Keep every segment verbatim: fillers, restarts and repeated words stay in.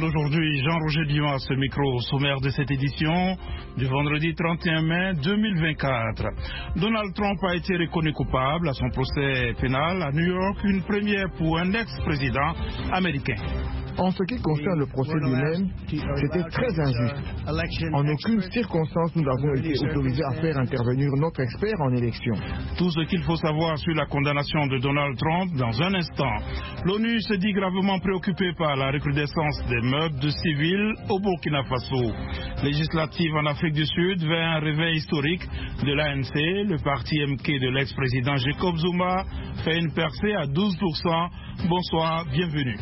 d'aujourd'hui, Jean-Roger Dion à ce micro, sommaire de cette édition du vendredi trente et un mai deux mille vingt-quatre. Donald Trump a été reconnu coupable à son procès pénal à New York, une première pour un ex-président américain. En ce qui concerne le procès lui-même, c'était très injuste. En aucune circonstance, nous n'avons été autorisés à faire intervenir notre expert en élection. Tout ce qu'il faut savoir sur la condamnation de Donald Trump dans un instant. L'ONU se dit gravement préoccupée par la recrudescence des meurtres de civils au Burkina Faso. Législative en Afrique du Sud vers un réveil historique de l'A N C. Le parti M K de l'ex-président Jacob Zuma fait une percée à douze pour cent. Bonsoir, bienvenue.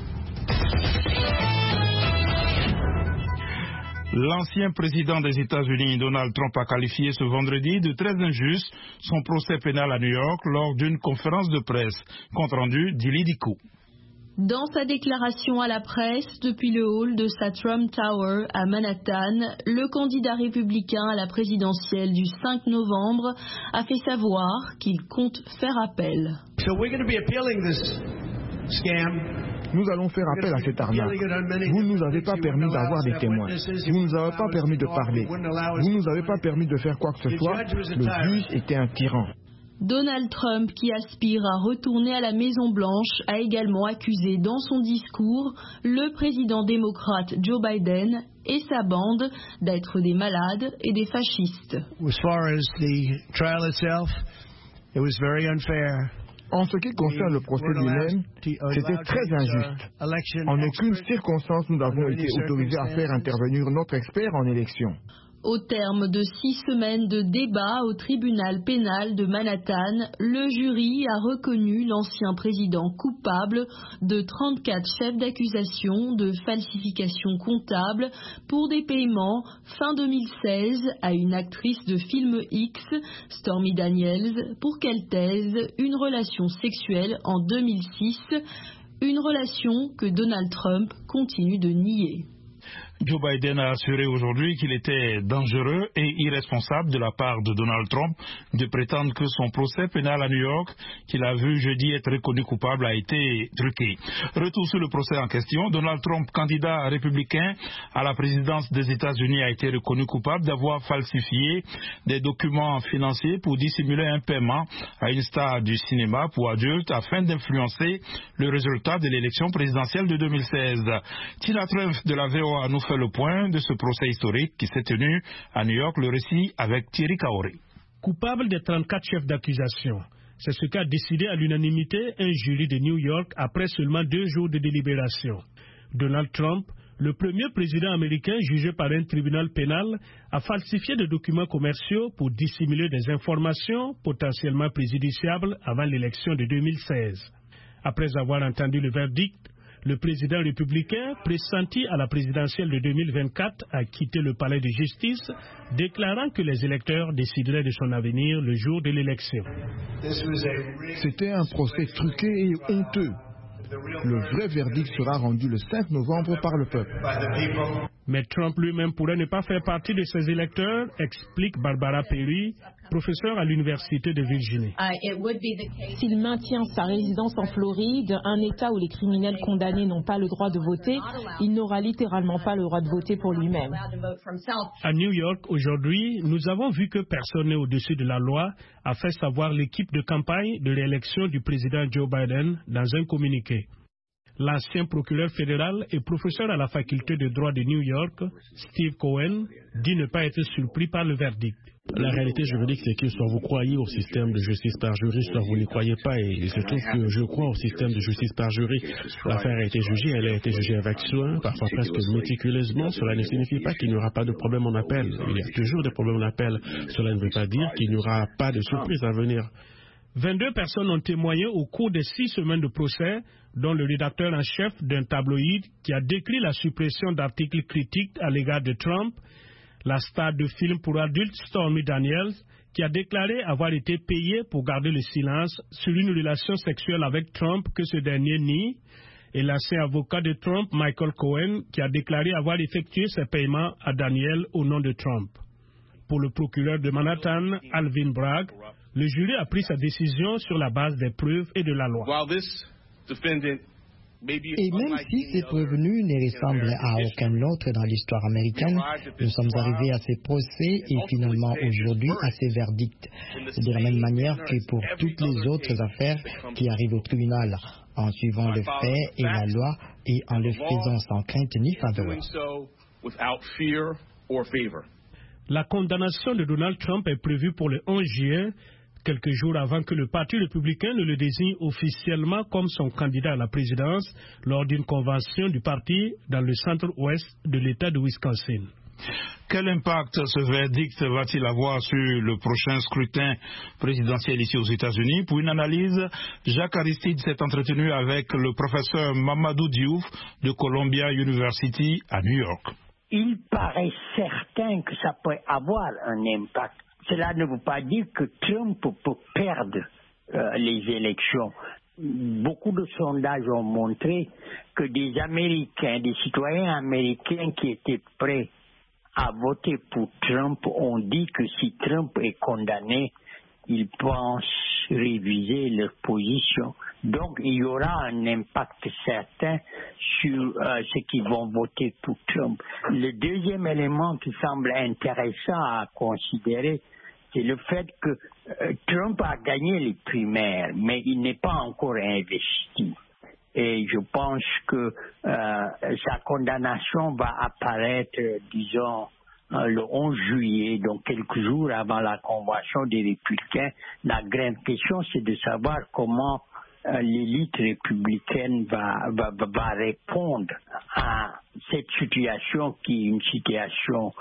L'ancien président des États-Unis, Donald Trump, a qualifié ce vendredi de très injuste son procès pénal à New York lors d'une conférence de presse. Compte rendu d'Ili Diko. Dans sa déclaration à la presse depuis le hall de sa Trump Tower à Manhattan, le candidat républicain à la présidentielle du cinq novembre a fait savoir qu'il compte faire appel. So we're going to be appealing this scam. Nous allons faire appel à cette arnaque. Vous ne nous avez pas permis d'avoir des témoins. Vous ne nous avez pas permis de parler. Vous ne nous avez pas permis de faire quoi que ce soit. Le juge était un tyran. Donald Trump, qui aspire à retourner à la Maison-Blanche, a également accusé dans son discours le président démocrate Joe Biden et sa bande d'être des malades et des fascistes. As far as the trial itself, it was very unfair. En ce qui concerne le procès lui-même, c'était très injuste. En aucune circonstance, nous n'avons été autorisés à faire intervenir notre expert en élection. Au terme de six semaines de débat au tribunal pénal de Manhattan, le jury a reconnu l'ancien président coupable de trente-quatre chefs d'accusation de falsification comptable pour des paiements fin deux mille seize à une actrice de film X, Stormy Daniels, pour qu'elle taise une relation sexuelle en deux mille six, une relation que Donald Trump continue de nier. Joe Biden a assuré aujourd'hui qu'il était dangereux et irresponsable de la part de Donald Trump de prétendre que son procès pénal à New York, qu'il a vu jeudi être reconnu coupable, a été truqué. Retour sur le procès en question. Donald Trump, candidat républicain à la présidence des États-Unis, a été reconnu coupable d'avoir falsifié des documents financiers pour dissimuler un paiement à une star du cinéma pour adultes afin d'influencer le résultat de l'élection présidentielle de deux mille seize. Tina Trump de la V O A nous fait le point de ce procès historique qui s'est tenu à New York. Le récit avec Thierry Kaoré. Coupable des trente-quatre chefs d'accusation, c'est ce qu'a décidé à l'unanimité un jury de New York après seulement deux jours de délibération. Donald Trump, le premier président américain jugé par un tribunal pénal, a falsifié des documents commerciaux pour dissimuler des informations potentiellement préjudiciables avant l'élection de deux mille seize. Après avoir entendu le verdict, le président républicain, pressenti à la présidentielle de deux mille vingt-quatre, a quitté le palais de justice, déclarant que les électeurs décideraient de son avenir le jour de l'élection. C'était un procès truqué et honteux. Le vrai verdict sera rendu le cinq novembre par le peuple. Mais Trump lui-même pourrait ne pas faire partie de ses électeurs, explique Barbara Perry, professeure à l'Université de Virginie. S'il maintient sa résidence en Floride, un État où les criminels condamnés n'ont pas le droit de voter, il n'aura littéralement pas le droit de voter pour lui-même. À New York, aujourd'hui, nous avons vu que personne n'est au-dessus de la loi, a fait savoir l'équipe de campagne de réélection du président Joe Biden dans un communiqué. L'ancien procureur fédéral et professeur à la faculté de droit de New York, Steve Cohen, dit ne pas être surpris par le verdict. La réalité juridique, c'est que soit vous croyez au système de justice par jury, soit vous n'y croyez pas. Et il se trouve que je crois au système de justice par jury. L'affaire a été jugée, elle a été jugée avec soin, parfois presque méticuleusement. Cela ne signifie pas qu'il n'y aura pas de problème en appel. Il y a toujours des problèmes en appel. Cela ne veut pas dire qu'il n'y aura pas de surprise à venir. vingt-deux personnes ont témoigné au cours des six semaines de procès, dont le rédacteur en chef d'un tabloïd qui a décrit la suppression d'articles critiques à l'égard de Trump, la star de film pour adultes Stormy Daniels, qui a déclaré avoir été payée pour garder le silence sur une relation sexuelle avec Trump que ce dernier nie, et l'ancien avocat de Trump, Michael Cohen, qui a déclaré avoir effectué ses paiements à Daniel au nom de Trump. Pour le procureur de Manhattan, Alvin Bragg, le jury a pris sa décision sur la base des preuves et de la loi. Et même si ces prévenus ne ressemblent à aucun autre dans l'histoire américaine, nous sommes arrivés à ces procès et finalement aujourd'hui à ces verdicts. C'est de la même manière que pour toutes les autres affaires qui arrivent au tribunal, en suivant le fait et la loi et en le faisant sans crainte ni faveur. La condamnation de Donald Trump est prévue pour le onze juin, quelques jours avant que le Parti républicain ne le désigne officiellement comme son candidat à la présidence lors d'une convention du parti dans le centre-ouest de l'État de Wisconsin. Quel impact ce verdict va-t-il avoir sur le prochain scrutin présidentiel ici aux États-Unis? Pour une analyse, Jacques Aristide s'est entretenu avec le professeur Mamadou Diouf de Columbia University à New York. Il paraît certain que ça peut avoir un impact. Cela ne veut pas dire que Trump peut perdre euh, les élections. Beaucoup de sondages ont montré que des Américains, des citoyens américains qui étaient prêts à voter pour Trump ont dit que si Trump est condamné, ils pensent réviser leur position. Donc, il y aura un impact certain sur euh, ceux qui vont voter pour Trump. Le deuxième élément qui semble intéressant à considérer, c'est le fait que euh, Trump a gagné les primaires, mais il n'est pas encore investi. Et je pense que euh, sa condamnation va apparaître, euh, disons, euh, le onze juillet, donc quelques jours avant la convention des républicains. La grande question, c'est de savoir comment euh, l'élite républicaine va, va, va répondre à cette situation qui est une situation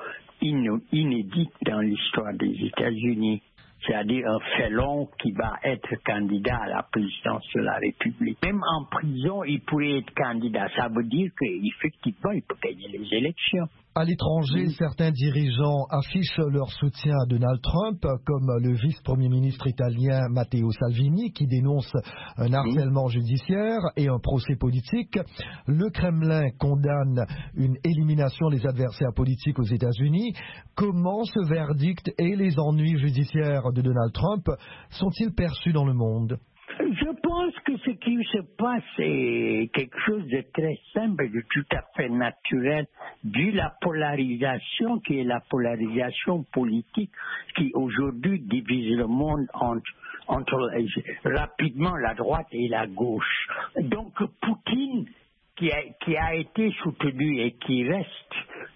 inédite dans l'histoire des États-Unis, c'est-à-dire un félon qui va être candidat à la présidence de la République. Même en prison, il pourrait être candidat. Ça veut dire qu'effectivement, il peut gagner les élections. À l'étranger, oui. Certains dirigeants affichent leur soutien à Donald Trump, comme le vice-premier ministre italien Matteo Salvini, qui dénonce un harcèlement oui. judiciaire et un procès politique. Le Kremlin condamne une élimination des adversaires politiques aux États-Unis. Comment ce verdict et les ennuis judiciaires de Donald Trump sont-ils perçus dans le monde? Je pense que ce qui se passe est quelque chose de très simple, de tout à fait naturel, dû la polarisation qui est la polarisation politique qui aujourd'hui divise le monde entre, entre rapidement la droite et la gauche. Donc Poutine, qui a, qui a été soutenu et qui reste,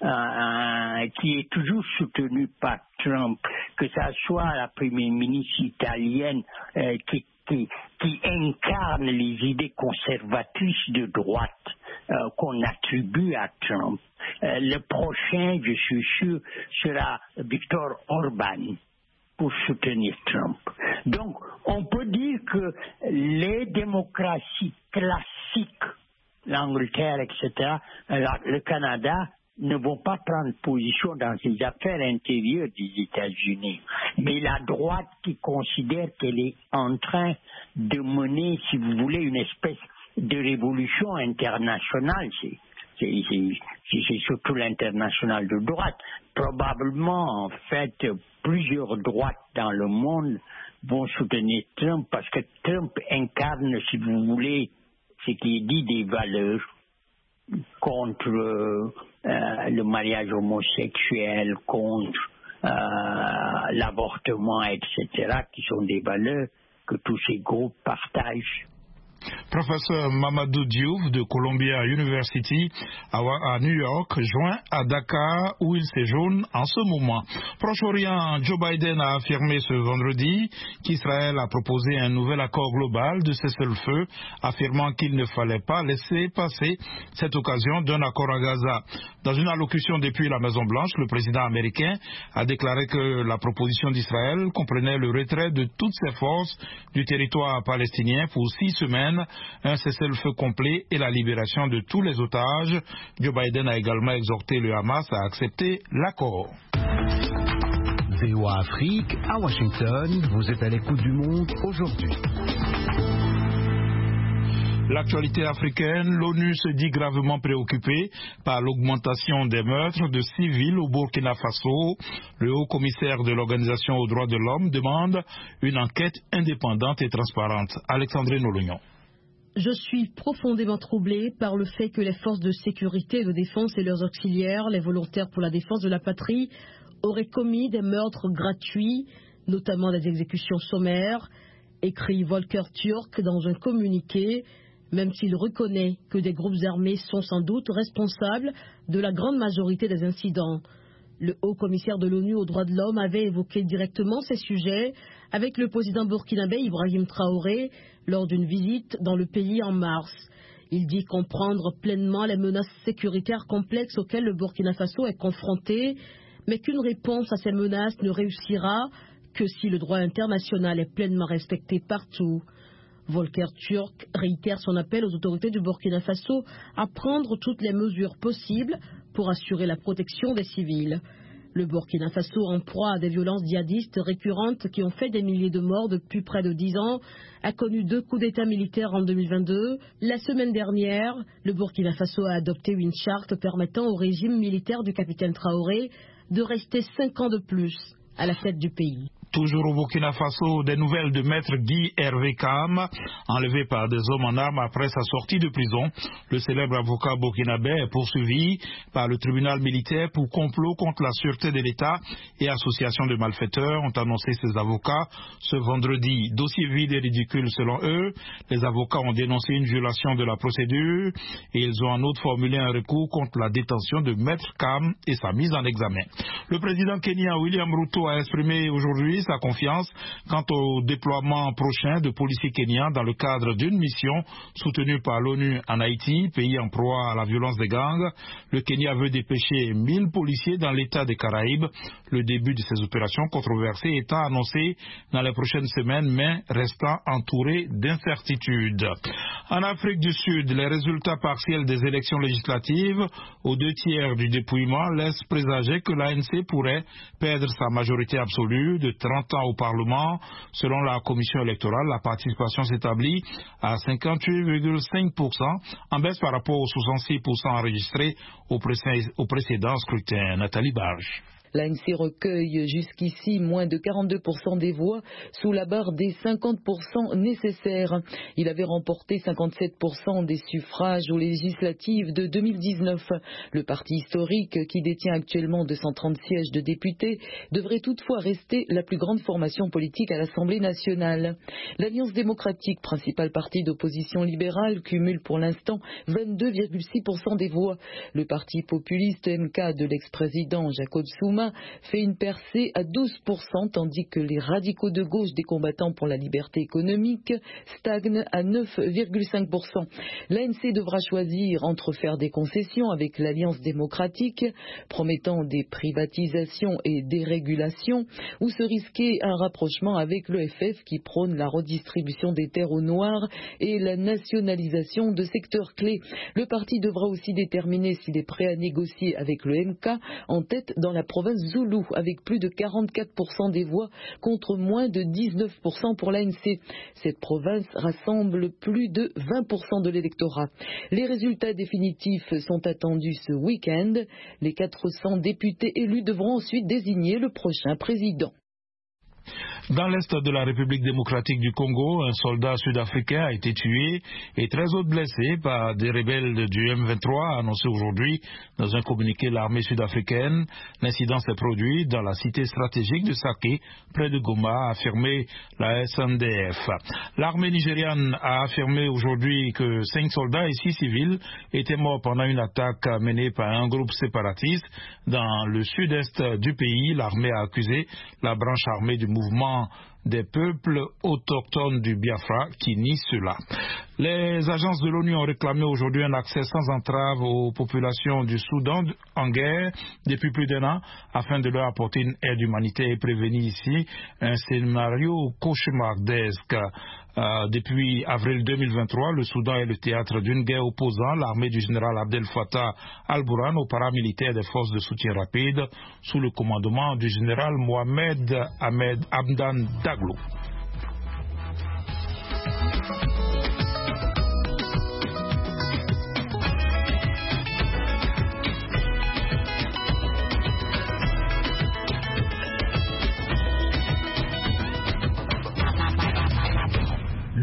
euh, qui est toujours soutenu par Trump, que ça soit la première ministre italienne euh, qui Qui, qui incarne les idées conservatrices de droite euh, qu'on attribue à Trump. Euh, le prochain, je suis sûr, sera Viktor Orban pour soutenir Trump. Donc, on peut dire que les démocraties classiques, l'Angleterre, et cetera, le Canada, ne vont pas prendre position dans les affaires intérieures des États-Unis. Mais la droite qui considère qu'elle est en train de mener, si vous voulez, une espèce de révolution internationale, c'est, c'est, c'est, c'est surtout l'international de droite. Probablement, en fait, plusieurs droites dans le monde vont soutenir Trump parce que Trump incarne, si vous voulez, ce qui est dit des valeurs contre euh, le mariage homosexuel, contre euh, l'avortement, et cetera, qui sont des valeurs que tous ces groupes partagent. Professeur Mamadou Diouf de Columbia University à New York, joint à Dakar où il séjourne en ce moment. Proche-Orient, Joe Biden a affirmé ce vendredi qu'Israël a proposé un nouvel accord global de cessez-le-feu, affirmant qu'il ne fallait pas laisser passer cette occasion d'un accord à Gaza. Dans une allocution depuis la Maison-Blanche, le président américain a déclaré que la proposition d'Israël comprenait le retrait de toutes ses forces du territoire palestinien pour six semaines, un cessez-le-feu complet et la libération de tous les otages. Joe Biden a également exhorté le Hamas à accepter l'accord. V O A Afrique, à Washington, vous êtes à l'écoute du monde aujourd'hui. L'actualité africaine, l'ONU se dit gravement préoccupée par l'augmentation des meurtres de civils au Burkina Faso. Le haut commissaire de l'Organisation aux droits de l'homme demande une enquête indépendante et transparente. Alexandre Nolognon. Je suis profondément troublé par le fait que les forces de sécurité et de défense et leurs auxiliaires, les volontaires pour la défense de la patrie, auraient commis des meurtres gratuits, notamment des exécutions sommaires, écrit Volker Türk dans un communiqué, même s'il reconnaît que des groupes armés sont sans doute responsables de la grande majorité des incidents. Le haut-commissaire de l'ONU aux droits de l'homme avait évoqué directement ces sujets avec le président burkinabé Ibrahim Traoré lors d'une visite dans le pays en mars. Il dit comprendre pleinement les menaces sécuritaires complexes auxquelles le Burkina Faso est confronté, mais qu'une réponse à ces menaces ne réussira que si le droit international est pleinement respecté partout. Volker Türk réitère son appel aux autorités du Burkina Faso à prendre toutes les mesures possibles pour assurer la protection des civils. Le Burkina Faso, en proie à des violences djihadistes récurrentes qui ont fait des milliers de morts depuis près de dix ans, a connu deux coups d'État militaires en deux mille vingt-deux. La semaine dernière, le Burkina Faso a adopté une charte permettant au régime militaire du capitaine Traoré de rester cinq ans de plus à la tête du pays. Toujours au Burkina Faso, des nouvelles de maître Guy Hervé Kaham, enlevé par des hommes en armes après sa sortie de prison. Le célèbre avocat burkinabé est poursuivi par le tribunal militaire pour complot contre la sûreté de l'État et association de malfaiteurs, ont annoncé ses avocats ce vendredi. Dossier vide et ridicule selon eux. Les avocats ont dénoncé une violation de la procédure et ils ont en outre formulé un recours contre la détention de maître Kaham et sa mise en examen. Le président kenyan William Ruto a exprimé aujourd'hui sa confiance quant au déploiement prochain de policiers kenyans dans le cadre d'une mission soutenue par l'ONU en Haïti, pays en proie à la violence des gangs. Le Kenya veut dépêcher mille policiers dans l'État des Caraïbes. Le début de ces opérations controversées étant annoncé dans les prochaines semaines, mais restant entouré d'incertitudes. En Afrique du Sud, les résultats partiels des élections législatives, aux deux tiers du dépouillement, laissent présager que l'A N C pourrait perdre sa majorité absolue de trente ans au Parlement. Selon la commission électorale, la participation s'établit à cinquante-huit virgule cinq pour cent, en baisse par rapport aux soixante-six pour cent enregistrés au, précé- au précédent scrutin. Nathalie Barge. L'A N C recueille jusqu'ici moins de quarante-deux pour cent des voix sous la barre des cinquante pour cent nécessaires. Il avait remporté cinquante-sept pour cent des suffrages aux législatives de deux mille dix-neuf. Le parti historique, qui détient actuellement deux cent trente sièges de députés, devrait toutefois rester la plus grande formation politique à l'Assemblée nationale. L'Alliance démocratique, principal parti d'opposition libérale, cumule pour l'instant vingt-deux virgule six pour cent des voix. Le parti populiste M K de l'ex-président Jacob Zuma fait une percée à douze pour cent, tandis que les radicaux de gauche des combattants pour la liberté économique stagnent à neuf virgule cinq pour cent. L'A N C devra choisir entre faire des concessions avec l'Alliance démocratique, promettant des privatisations et des régulations, ou se risquer un rapprochement avec l'E F F qui prône la redistribution des terres aux Noirs et la nationalisation de secteurs clés. Le parti devra aussi déterminer s'il est prêt à négocier avec le M K, en tête dans la province Zoulou, avec plus de quarante-quatre pour cent des voix contre moins de dix-neuf pour cent pour l'A N C. Cette province rassemble plus de vingt pour cent de l'électorat. Les résultats définitifs sont attendus ce week-end. Les quatre cents députés élus devront ensuite désigner le prochain président. Dans l'est de la République démocratique du Congo, un soldat sud-africain a été tué et treize autres blessés par des rebelles du M vingt-trois, a annoncé aujourd'hui dans un communiqué l'armée sud-africaine. L'incident s'est produit dans la cité stratégique de Saké, près de Goma, a affirmé la S N D F. L'armée nigériane a affirmé aujourd'hui que cinq soldats et six civils étaient morts pendant une attaque menée par un groupe séparatiste dans le sud-est du pays. L'armée a accusé la branche armée du mouvement des peuples autochtones du Biafra qui nie cela. Les agences de l'ONU ont réclamé aujourd'hui un accès sans entrave aux populations du Soudan en guerre depuis plus d'un an afin de leur apporter une aide humanitaire et prévenir ici un scénario cauchemardesque. Euh, depuis avril deux mille vingt-trois, le Soudan est le théâtre d'une guerre opposant l'armée du général Abdel Fattah al-Burhan aux paramilitaires des forces de soutien rapide sous le commandement du général Mohamed Ahmed Hamdan Daglo.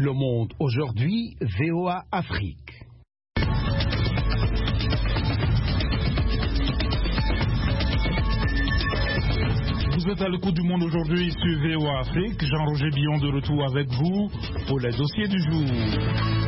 Le Monde aujourd'hui, V O A Afrique. Vous êtes à l'écoute du Monde aujourd'hui sur V O A Afrique. Jean-Roger Billon de retour avec vous pour les dossiers du jour.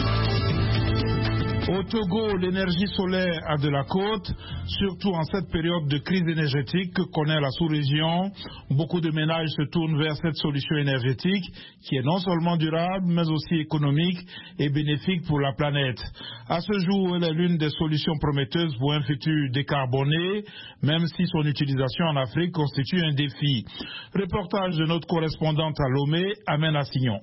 Au Togo, l'énergie solaire a de la cote, surtout en cette période de crise énergétique que connaît la sous-région. Beaucoup de ménages se tournent vers cette solution énergétique qui est non seulement durable, mais aussi économique et bénéfique pour la planète. À ce jour, elle est l'une des solutions prometteuses pour un futur décarboné, même si son utilisation en Afrique constitue un défi. Reportage de notre correspondante à Lomé, Amène Assignon.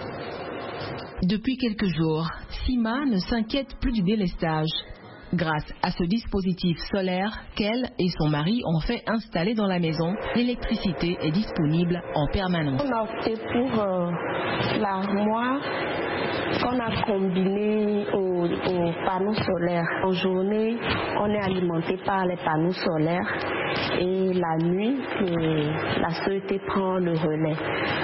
Depuis quelques jours, Sima ne s'inquiète plus du délestage. Grâce à ce dispositif solaire qu'elle et son mari ont fait installer dans la maison, l'électricité est disponible en permanence. On a opté pour euh, l'armoire qu'on a combinée aux, aux panneaux solaires. En journée, on est alimenté par les panneaux solaires et la nuit, que la société prend le relais.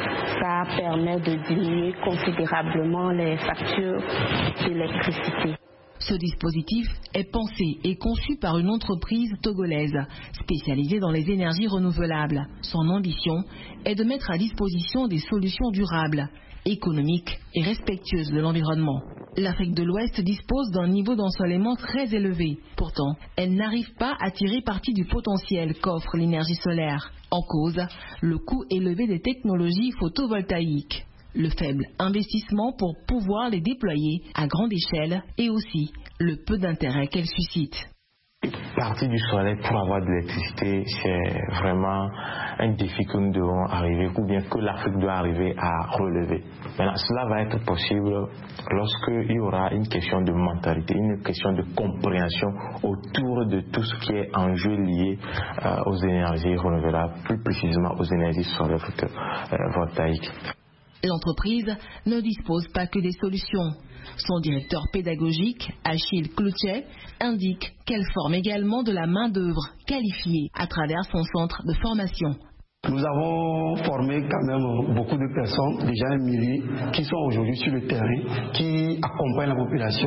Ça permet de diminuer considérablement les factures d'électricité. Ce dispositif est pensé et conçu par une entreprise togolaise spécialisée dans les énergies renouvelables. Son ambition est de mettre à disposition des solutions durables, économiques et respectueuses de l'environnement. L'Afrique de l'Ouest dispose d'un niveau d'ensoleillement très élevé. Pourtant, elle n'arrive pas à tirer parti du potentiel qu'offre l'énergie solaire. En cause, le coût élevé des technologies photovoltaïques, le faible investissement pour pouvoir les déployer à grande échelle et aussi le peu d'intérêt qu'elles suscitent. Partir du soleil pour avoir de l'électricité, c'est vraiment un défi que nous devons arriver, ou bien que l'Afrique doit arriver à relever. Maintenant, cela va être possible lorsqu'il y aura une question de mentalité, une question de compréhension autour de tout ce qui est enjeu lié euh, aux énergies renouvelables, plus précisément aux énergies solaires photovoltaïques. L'entreprise ne dispose pas que des solutions. Son directeur pédagogique, Achille Cloutier, indique qu'elle forme également de la main-d'œuvre qualifiée à travers son centre de formation. Nous avons formé quand même beaucoup de personnes, déjà un millier, qui sont aujourd'hui sur le terrain, qui accompagnent la population,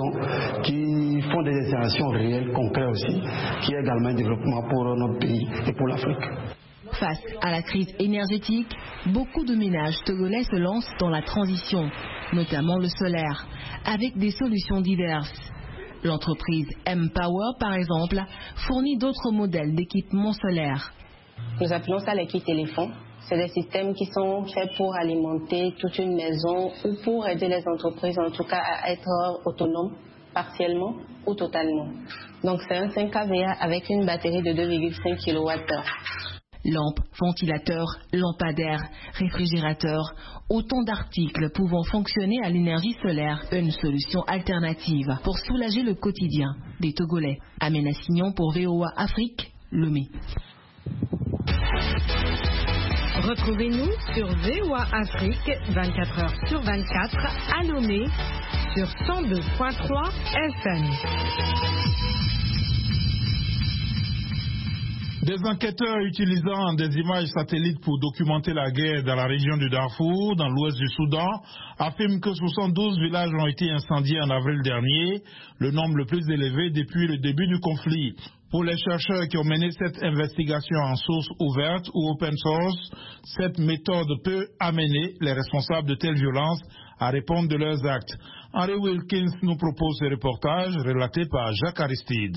qui font des installations réelles, concrètes aussi, qui est également un développement pour notre pays et pour l'Afrique. Face à la crise énergétique, beaucoup de ménages togolais se lancent dans la transition, notamment le solaire, avec des solutions diverses. L'entreprise M-Power, par exemple, fournit d'autres modèles d'équipements solaires. Nous appelons ça les kits éléphants. C'est des systèmes qui sont faits pour alimenter toute une maison ou pour aider les entreprises, en tout cas, à être autonomes, partiellement ou totalement. Donc c'est un cinq K V A avec une batterie de deux virgule cinq kilowattheures. Lampes, ventilateurs, lampadaires, réfrigérateurs, autant d'articles pouvant fonctionner à l'énergie solaire, une solution alternative pour soulager le quotidien des Togolais. Amène Assignon pour V O A Afrique, Lomé. Retrouvez-nous sur V O A Afrique vingt-quatre heures sur vingt-quatre à Lomé sur cent deux virgule trois F M. Des enquêteurs utilisant des images satellites pour documenter la guerre dans la région du Darfour, dans l'ouest du Soudan, affirment que soixante-douze villages ont été incendiés en avril dernier, le nombre le plus élevé depuis le début du conflit. Pour les chercheurs qui ont mené cette investigation en source ouverte ou open source, cette méthode peut amener les responsables de telles violences à répondre de leurs actes. Henry Wilkins nous propose ce reportage relaté par Jacques Aristide.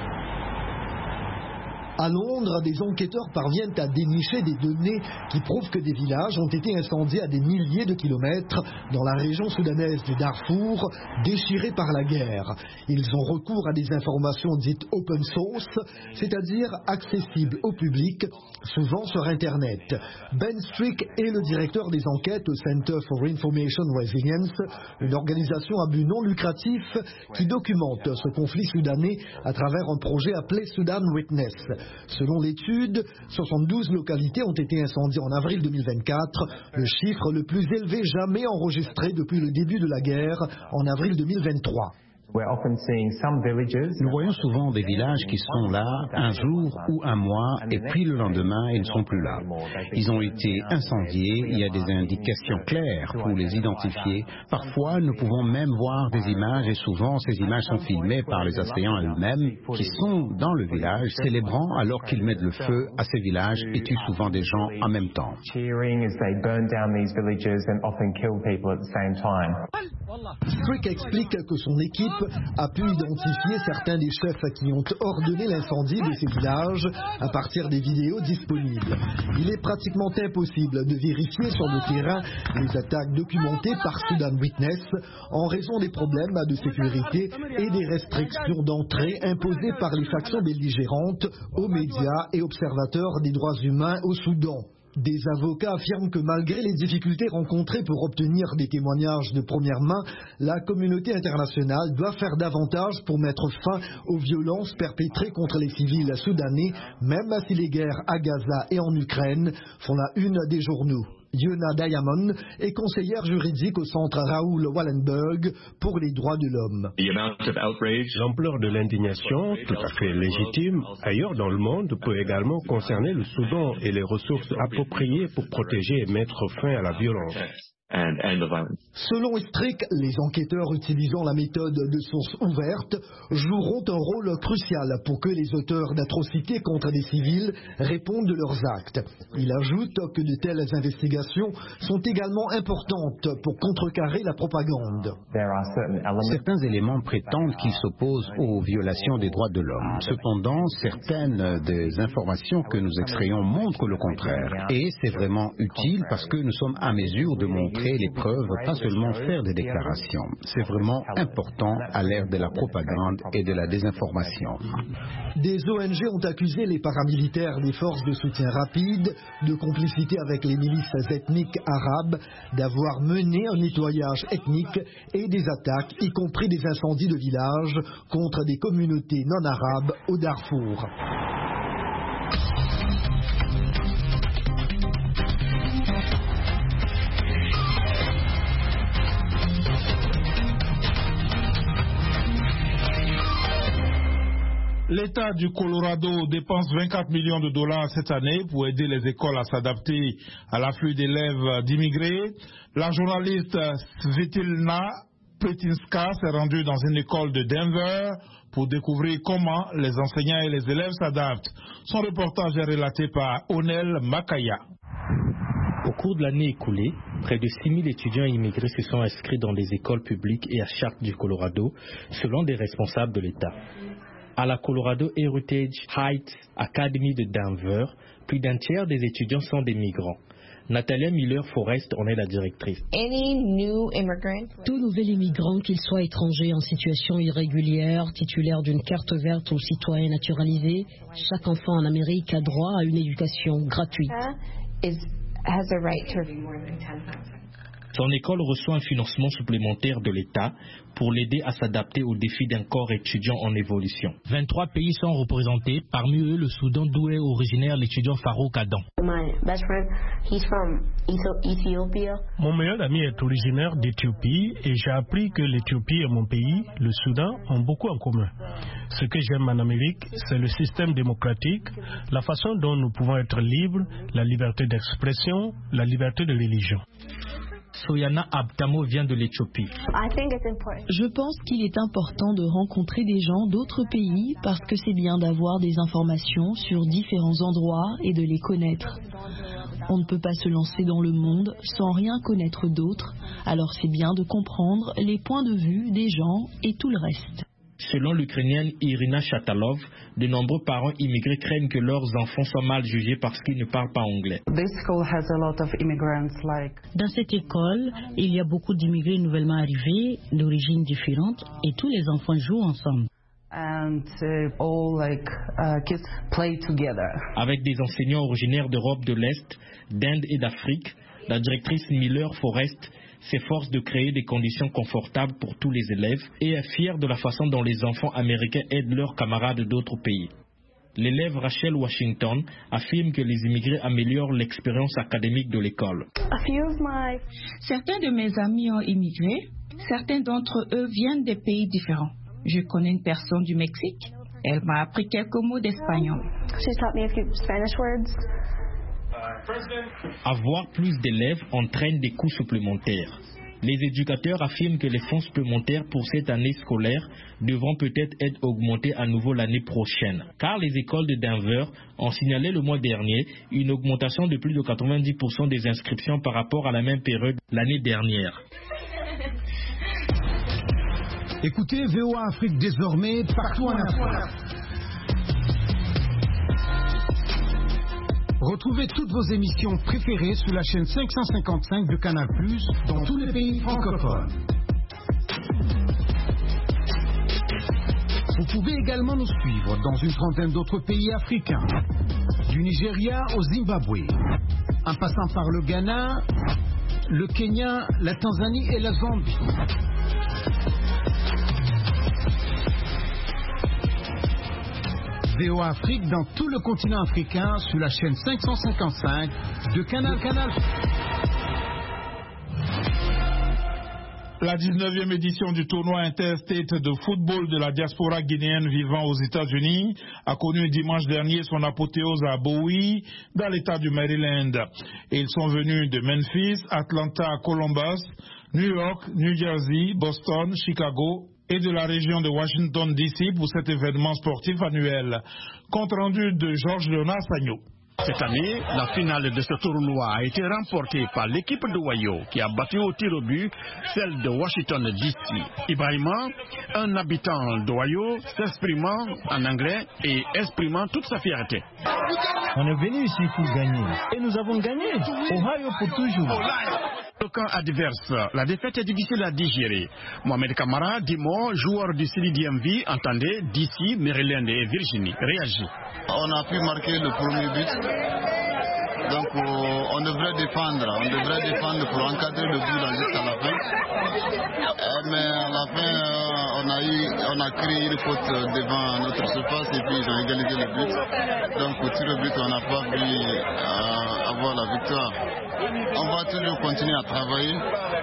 À Londres, des enquêteurs parviennent à dénicher des données qui prouvent que des villages ont été incendiés à des milliers de kilomètres dans la région soudanaise du Darfour, déchirée par la guerre. Ils ont recours à des informations dites open source, c'est-à-dire accessibles au public, souvent sur Internet. Ben Strick est le directeur des enquêtes au Center for Information Resilience, une organisation à but non lucratif qui documente ce conflit soudanais à travers un projet appelé Sudan Witness. Selon l'étude, soixante-douze localités ont été incendiées en avril deux mille vingt-quatre, le chiffre le plus élevé jamais enregistré depuis le début de la guerre en avril deux mille vingt-trois. Nous voyons souvent des villages qui sont là un jour ou un mois et puis le lendemain ils ne sont plus là. Ils ont été incendiés, il y a des indications claires pour les identifier. Parfois nous pouvons même voir des images et souvent ces images sont filmées par les assaillants eux-mêmes qui sont dans le village célébrant alors qu'ils mettent le feu à ces villages et tuent souvent des gens en même temps. Strick explique que son équipe a pu identifier certains des chefs qui ont ordonné l'incendie de ces villages à partir des vidéos disponibles. Il est pratiquement impossible de vérifier sur le terrain les attaques documentées par Sudan Witness en raison des problèmes de sécurité et des restrictions d'entrée imposées par les factions belligérantes aux médias et observateurs des droits humains au Soudan. Des avocats affirment que malgré les difficultés rencontrées pour obtenir des témoignages de première main, la communauté internationale doit faire davantage pour mettre fin aux violences perpétrées contre les civils soudanais, même si les guerres à Gaza et en Ukraine font la une des journaux. Yona Diamond est conseillère juridique au centre Raoul Wallenberg pour les droits de l'homme. L'ampleur de l'indignation, tout à fait légitime, ailleurs dans le monde peut également concerner le Soudan et les ressources appropriées pour protéger et mettre fin à la violence. Selon Strick, les enquêteurs utilisant la méthode de source ouverte joueront un rôle crucial pour que les auteurs d'atrocités contre des civils répondent de leurs actes. Il ajoute que de telles investigations sont également importantes pour contrecarrer la propagande. Certains éléments prétendent qu'ils s'opposent aux violations des droits de l'homme. Cependant, certaines des informations que nous extrayons montrent le contraire. Et c'est vraiment utile parce que nous sommes à mesure de montrer les preuves, pas seulement faire des déclarations. C'est vraiment important à l'ère de la propagande et de la désinformation. Des O N G ont accusé les paramilitaires des forces de soutien rapide de complicité avec les milices ethniques arabes, d'avoir mené un nettoyage ethnique et des attaques, y compris des incendies de villages, contre des communautés non arabes au Darfour. L'État du Colorado dépense vingt-quatre millions de dollars cette année pour aider les écoles à s'adapter à l'afflux d'élèves d'immigrés. La journaliste Svetlana Petinska s'est rendue dans une école de Denver pour découvrir comment les enseignants et les élèves s'adaptent. Son reportage est relaté par Onel Makaya. Au cours de l'année écoulée, près de six mille étudiants immigrés se sont inscrits dans des écoles publiques et à Sharp du Colorado, selon des responsables de l'État. À la Colorado Heritage Heights Academy de Denver, plus d'un tiers des étudiants sont des migrants. Natalia Miller-Forrest en est la directrice. Tout nouvel immigrant, qu'il soit étranger en situation irrégulière, titulaire d'une carte verte ou citoyen naturalisé, chaque enfant en Amérique a droit à une éducation gratuite. Son école reçoit un financement supplémentaire de l'État pour l'aider à s'adapter aux défis d'un corps étudiant en évolution. vingt-trois pays sont représentés, parmi eux le Soudan d'où est originaire l'étudiant Farouk Adam. Mon meilleur ami est originaire d'Éthiopie et j'ai appris que l'Éthiopie et mon pays, le Soudan, ont beaucoup en commun. Ce que j'aime en Amérique, c'est le système démocratique, la façon dont nous pouvons être libres, la liberté d'expression, la liberté de religion. Soyana Abtamo vient de l'Éthiopie. Je pense qu'il est important de rencontrer des gens d'autres pays parce que c'est bien d'avoir des informations sur différents endroits et de les connaître. On ne peut pas se lancer dans le monde sans rien connaître d'autres, alors c'est bien de comprendre les points de vue des gens et tout le reste. Selon l'Ukrainienne Irina Chatalov, de nombreux parents immigrés craignent que leurs enfants soient mal jugés parce qu'ils ne parlent pas anglais. Dans cette école, il y a beaucoup d'immigrés nouvellement arrivés, d'origines différentes, et tous les enfants jouent ensemble. And, uh, all, like, uh, kids play together. Avec des enseignants originaires d'Europe de l'Est, d'Inde et d'Afrique, la directrice Miller-Forrest s'efforce de créer des conditions confortables pour tous les élèves et est fière de la façon dont les enfants américains aident leurs camarades d'autres pays. L'élève Rachel Washington affirme que les immigrés améliorent l'expérience académique de l'école. Certains de mes amis ont immigré, certains d'entre eux viennent des pays différents. Je connais une personne du Mexique. Elle m'a appris quelques mots d'espagnol. Avoir plus d'élèves entraîne des coûts supplémentaires. Les éducateurs affirment que les fonds supplémentaires pour cette année scolaire devront peut-être être augmentés à nouveau l'année prochaine, car les écoles de Denver ont signalé le mois dernier une augmentation de plus de quatre-vingt-dix pour cent des inscriptions par rapport à la même période l'année dernière. Écoutez V O A Afrique désormais partout en Afrique. Retrouvez toutes vos émissions préférées sur la chaîne cinq cent cinquante-cinq de Canal plus, dans tous les pays francophones. Vous pouvez également nous suivre dans une trentaine d'autres pays africains, du Nigeria au Zimbabwe, en passant par le Ghana, le Kenya, la Tanzanie et la Zambie. V O A Afrique dans tout le continent africain sur la chaîne cinq cent cinquante-cinq de Canal Canal. La dix-neuvième édition du tournoi interstate de football de la diaspora guinéenne vivant aux États-Unis a connu dimanche dernier son apothéose à Bowie, dans l'État du Maryland. Et ils sont venus de Memphis, Atlanta, Columbus, New York, New Jersey, Boston, Chicago et de la région de Washington D C pour cet événement sportif annuel. Compte rendu de Georges Léonard Sagno. Cette année, la finale de ce tournoi a été remportée par l'équipe d'Ohio qui a battu au tir au but celle de Washington D C. Ibrahima, un habitant d'Ohio, s'exprimant en anglais et exprimant toute sa fierté. On est venu ici pour gagner et nous avons gagné. Ohio pour toujours. Le camp adverse, la défaite est difficile à digérer. Mohamed Kamara, Dimo, joueur du C D M V, entendez, D C, Maryland et Virginie, réagit. On a pu marquer le premier but. Donc euh, on devrait défendre, on devrait défendre pour encadrer le but jusqu'à la fin. Euh, mais à la fin, euh, on a eu, on a créé une faute devant notre surface et puis ils ont égalisé le but. Donc au tir au but, on n'a pas pu euh, avoir la victoire. On va toujours continuer à travailler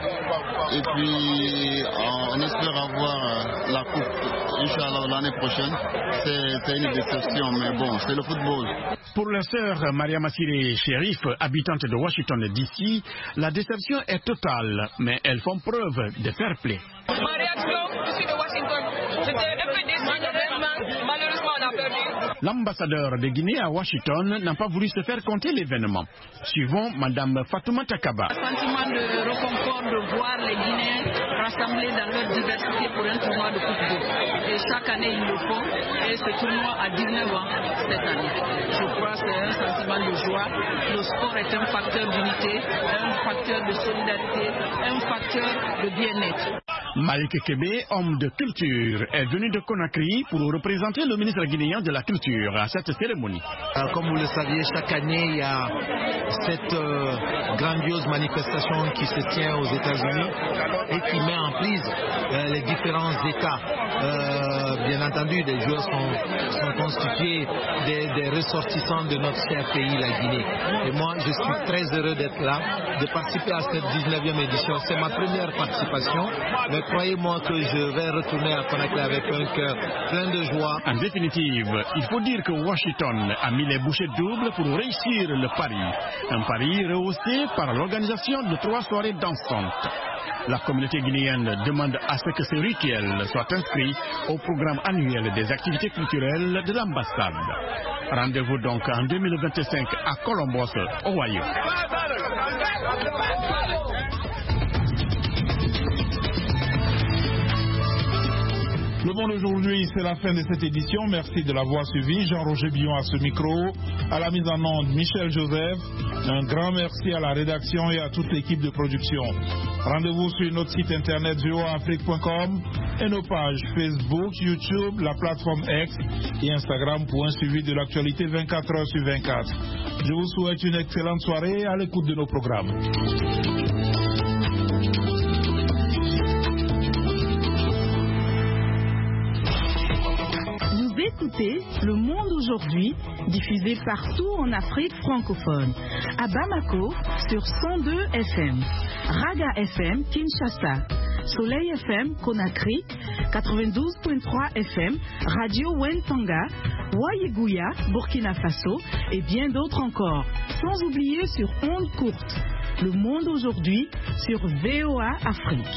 et puis euh, on espère avoir euh, la coupe, Inch'Allah, l'année prochaine. C'est une déception, mais bon, c'est le football. Pour la sœur Maria Massiré Shérif, habitante de Washington D C, la déception est totale, mais elles font preuve de fair play. Ma réaction, je suis de Washington. J'étais un peu déçue, malheureusement on a perdu. L'ambassadeur de Guinée à Washington n'a pas voulu se faire compter l'événement. Suivons Madame Fatoumata Kaba. Un sentiment de réconfort de voir les Guinéens rassemblés dans leur diversité pour un tournoi de football. Et chaque année ils le font. Et ce tournoi a dix-neuf ans cette année. Je crois que c'est un sentiment de joie. Le sport est un facteur d'unité, un facteur de solidarité, un facteur de bien-être. Malik Kébé, homme de culture, est venu de Conakry pour représenter le ministre guinéen de la Culture à cette cérémonie. Euh, comme vous le saviez, chaque année, il y a cette euh, grandiose manifestation qui se tient aux États-Unis et qui met en prise euh, les différents États. Euh, bien entendu, les joueurs sont, sont constitués des, des ressortissants de notre cher pays, la Guinée. Et moi, je suis très heureux d'être là, de participer à cette dix-neuvième édition. C'est ma première participation. Mais croyez-moi que je vais retourner à Conakry avec un cœur plein de joie. En définitive, il faut dire que Washington a mis les bouchées doubles pour réussir le pari. Un pari rehaussé par l'organisation de trois soirées dansantes. La communauté guinéenne demande à ce que ce rituel soit inscrit au programme annuel des activités culturelles de l'ambassade. Rendez-vous donc en deux mille vingt-cinq à Columbus, Ohio. Le monde aujourd'hui, c'est la fin de cette édition. Merci de l'avoir suivi. Jean-Roger Billon à ce micro. À la mise en onde, Michel Joseph. Un grand merci à la rédaction et à toute l'équipe de production. Rendez-vous sur notre site internet v o a afrique point com et nos pages Facebook, YouTube, la plateforme X et Instagram pour un suivi de l'actualité vingt-quatre heures sur vingt-quatre. Je vous souhaite une excellente soirée à l'écoute de nos programmes. Écoutez Le Monde aujourd'hui, diffusé partout en Afrique francophone. À Bamako sur cent deux F M, Raga F M Kinshasa, Soleil F M Conakry, quatre-vingt-douze point trois F M, Radio Wentanga, Wayeguya, Burkina Faso et bien d'autres encore. Sans oublier sur ondes courtes. Le monde aujourd'hui sur V O A Afrique.